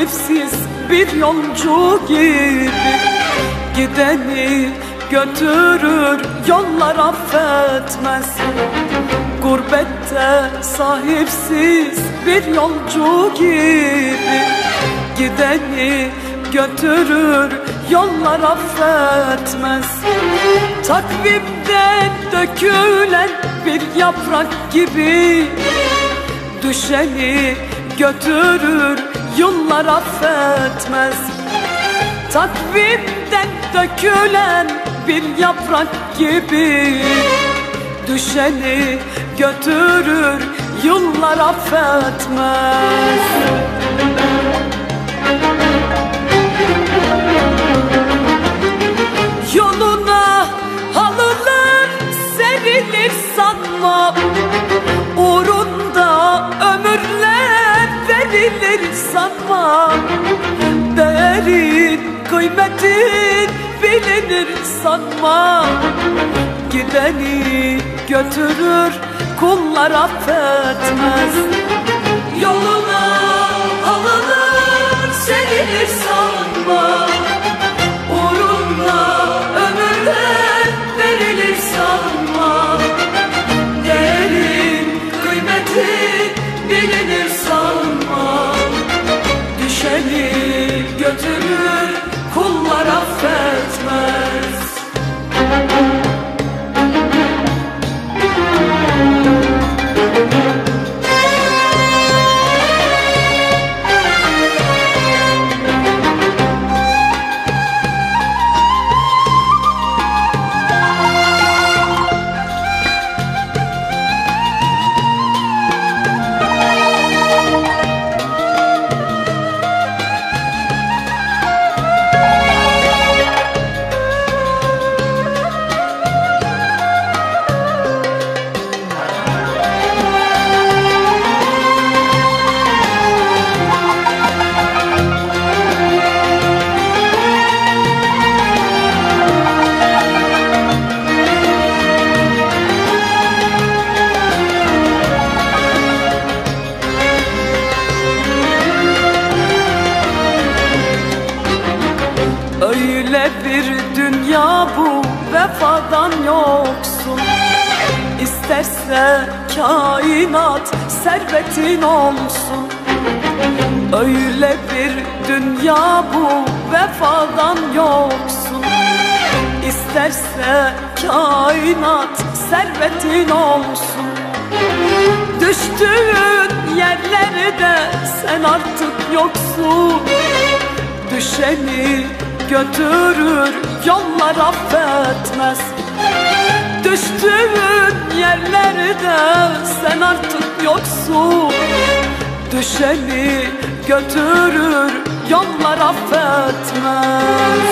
sahipsiz bir yolcu gibi. Gideni götürür, yollar affetmez. Gurbette sahipsiz bir yolcu gibi. Gideni götürür, yollar affetmez. Takvimden dökülen bir yaprak gibi. Düşeni götürür, yıllar affetmez. Takvimden dökülen bir yaprak gibi. Düşeni götürür, yıllar affetmez. Yoluna halılar serilir sanma, uğrunda ömürler verilir sanma. Değerin, kıymetin bilinir sanma. Gideni götürür, kullar affetmez. Yoluna halılar serilir sanma, uğrunda ömürler verilir sanma. Değerin, kıymetin bilinir sanma. Düşeni götürür, kullar affetmez. Öyle bir dünya bu, vefadan yoksun. İsterse kainat servetin olsun. Öyle bir dünya bu, vefadan yoksun. İsterse kainat servetin olsun. Düştüğün yerlerde sen artık yoksun. Düşeni götürür, yollar affetmez. Düştüğün yerlerde sen artık yoksun. Düşeni götürür, yollar affetmez.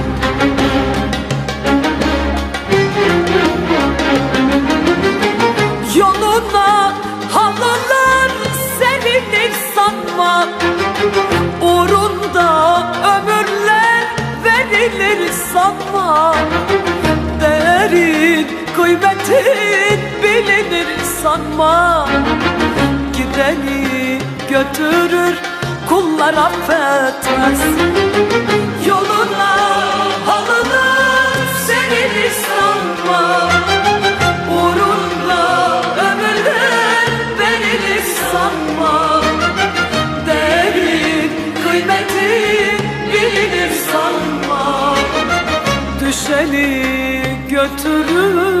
Yoluna halılar serilir sanma, uğrunda ömürler verilir sanma. Değerin, kıymetin bilinir sanma. Gideni götürür, kullar affetmez. Yoluna halılar serilir sanma, uğrunda ömürler verilir sanma. Değerin, kıymetin bilinir sanma. Düşeni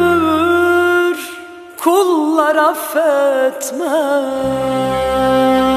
götürür, kullar affetmez.